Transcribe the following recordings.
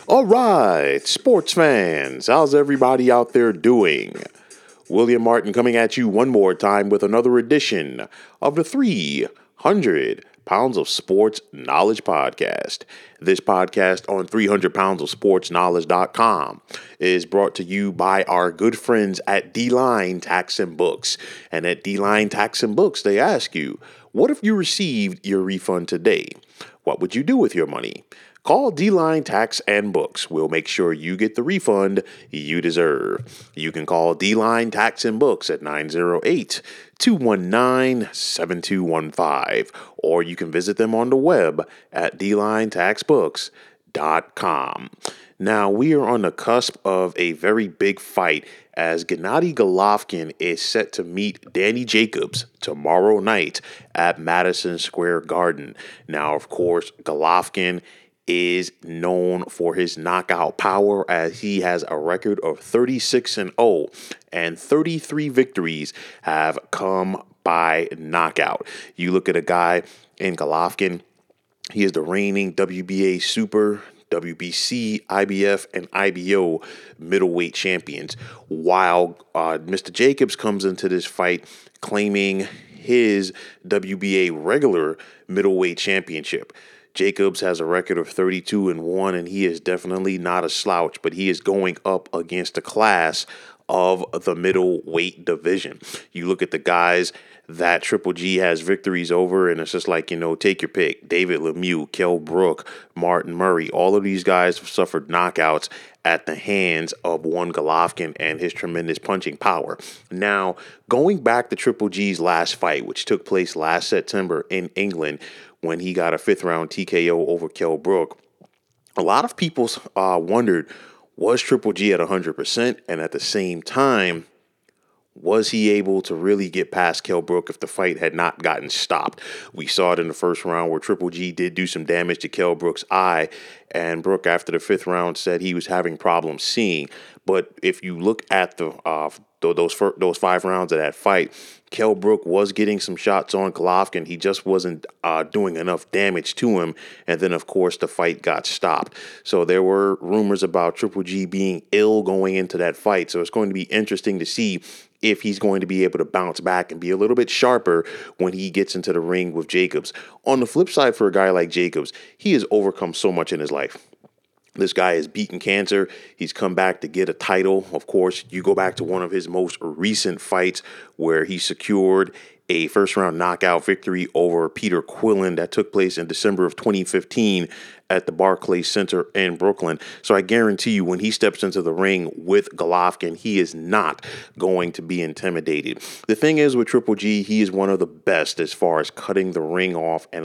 All right, sports fans, how's everybody out there doing? William Martin coming at you one more time with another edition of the 300 Pounds of Sports Knowledge Podcast. This podcast on 300poundsofsportsknowledge.com is brought to you by our good friends at D-Line Tax and Books. And at D-Line Tax and Books, they ask you, what if you received your refund today? What would you do with your money? Call D-Line Tax and Books. We'll make sure you get the refund you deserve. You can call D-Line Tax and Books at 908-219-7215, or you can visit them on the web at dlinetaxbooks.com. Now, we are on the cusp of a very big fight as Gennady Golovkin is set to meet Danny Jacobs tomorrow night at Madison Square Garden. Now, of course, Golovkin is known for his knockout power as he has a record of 36-0 and 33 victories have come by knockout. You look at a guy in Golovkin, he is the reigning WBA Super, WBC, IBF, and IBO middleweight champions, while Mr. Jacobs comes into this fight claiming his WBA regular middleweight championship. Jacobs has a record of 32-1, and he is definitely not a slouch, but he is going up against a class of the middleweight division. You look at the guys that Triple G has victories over, and it's just like, take your pick. David Lemieux, Kell Brook, Martin Murray, all of these guys have suffered knockouts at the hands of one Golovkin and his tremendous punching power. Now, going back to Triple G's last fight, which took place last September in England, when he got a fifth-round TKO over Kell Brook, a lot of people wondered, was Triple G at 100%? And at the same time, was he able to really get past Kell Brook if the fight had not gotten stopped? We saw it in the first round where Triple G did do some damage to Kell Brook's eye, and Brook, after the fifth round, said he was having problems seeing. But if you look at those 5 rounds of that fight, Kell Brook was getting some shots on Golovkin. He just wasn't doing enough damage to him. And then, of course, the fight got stopped. So there were rumors about Triple G being ill going into that fight. So it's going to be interesting to see if he's going to be able to bounce back and be a little bit sharper when he gets into the ring with Jacobs. On the flip side, for a guy like Jacobs, he has overcome so much in his life. This guy has beaten cancer. He's come back to get a title. Of course, you go back to one of his most recent fights where he secured a first-round knockout victory over Peter Quillen that took place in December of 2015 at the Barclays Center in Brooklyn. So I guarantee you, when he steps into the ring with Golovkin, he is not going to be intimidated. The thing is with Triple G, he is one of the best as far as cutting the ring off and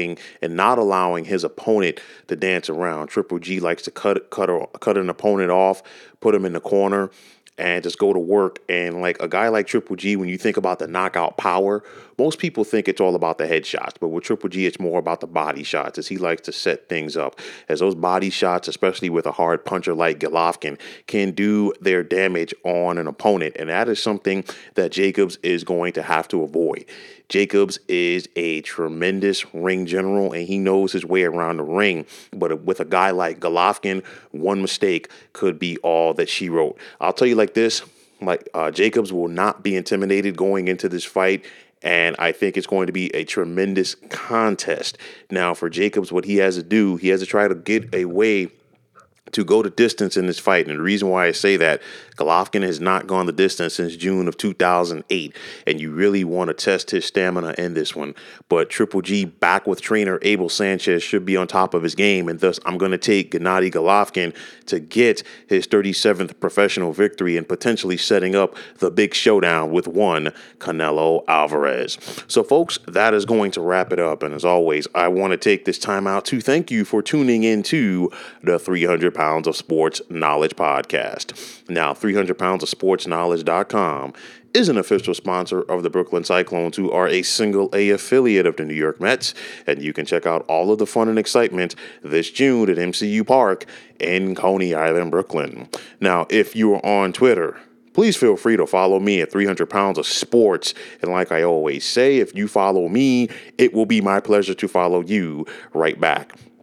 not allowing his opponent to dance around. Triple G likes to cut an opponent off, put him in the corner, and just go to work. And like a guy like Triple G, when you think about the knockout power, most people think it's all about the headshots. But with Triple G, it's more about the body shots, as he likes to set things up. As those body shots, especially with a hard puncher like Golovkin, can do their damage on an opponent. And that is something that Jacobs is going to have to avoid. Jacobs is a tremendous ring general, and he knows his way around the ring. But with a guy like Golovkin, one mistake could be all that she wrote. I'll tell you like this, Jacobs will not be intimidated going into this fight, and I think it's going to be a tremendous contest. Now, for Jacobs, what he has to do, he has to try to get a way to go the distance in this fight. And the reason why I say that, Golovkin has not gone the distance since June of 2008, and you really want to test his stamina in this one. But Triple G, back with trainer Abel Sanchez, should be on top of his game, and thus I'm going to take Gennady Golovkin to get his 37th professional victory and potentially setting up the big showdown with one Canelo Alvarez. So, folks, that is going to wrap it up. And as always, I want to take this time out to thank you for tuning into the 300 Pounds of Sports Knowledge Podcast. Now, 300 Pounds of Sports Knowledge.com is an official sponsor of the Brooklyn Cyclones, who are a single A affiliate of the New York Mets. And you can check out all of the fun and excitement this June at MCU Park in Coney Island, Brooklyn. Now, if you are on Twitter, please feel free to follow me at 300 Pounds of Sports. And like I always say, if you follow me, it will be my pleasure to follow you right back.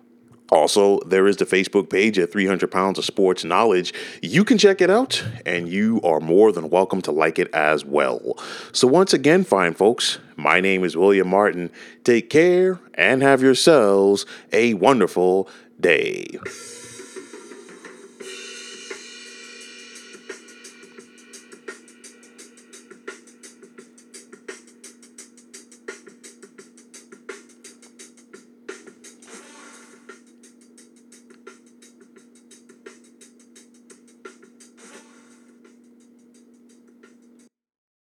Also, there is the Facebook page at 300 Pounds of Sports Knowledge. You can check it out, and you are more than welcome to like it as well. So once again, fine folks, my name is William Martin. Take care and have yourselves a wonderful day.